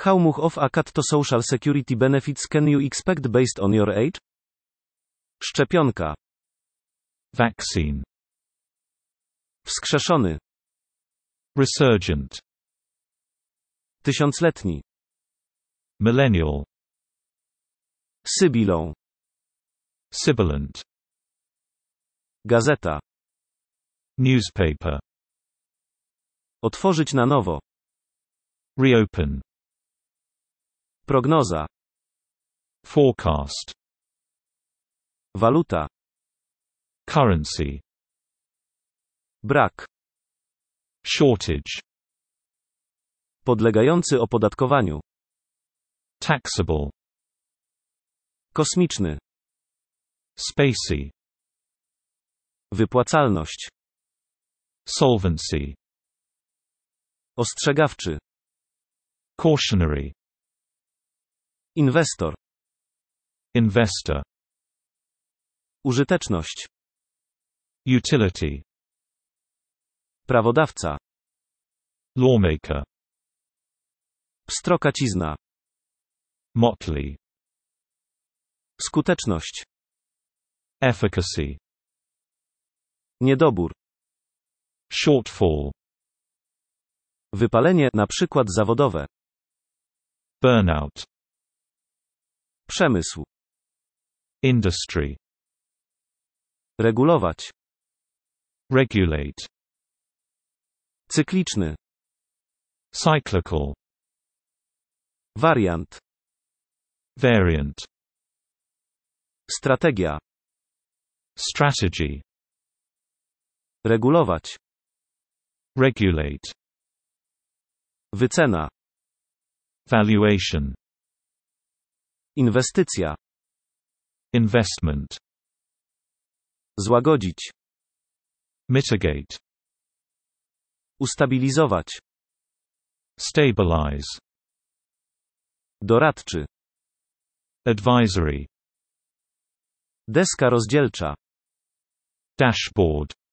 How much of a cut to social security benefits can you expect based on your age? Szczepionka. Vaccine. Wskrzeszony. Resurgent. Tysiącletni. Millennial. Sybilą. Sibilant. Gazeta. Newspaper. Otworzyć na nowo. Reopen. Prognoza. Forecast. Waluta. Currency. Brak. Shortage. Podlegający opodatkowaniu. Taxable. Kosmiczny. Spacey. Wypłacalność. Solvency. Ostrzegawczy. Cautionary. Inwestor. Investor. Użyteczność. Utility. Prawodawca. Lawmaker. Pstrokacizna. Motley. Skuteczność. Efficacy. Niedobór. Shortfall. Wypalenie, na przykład zawodowe. Burnout. Przemysł. Industry. Regulować. Regulate. Cykliczny. Cyclical. Wariant. Variant. Strategia. Strategy. Regulować. Regulate. Wycena. Valuation. Inwestycja. Investment. Złagodzić. Mitigate. Ustabilizować. Stabilize. Doradczy. Advisory. Deska rozdzielcza. Dashboard.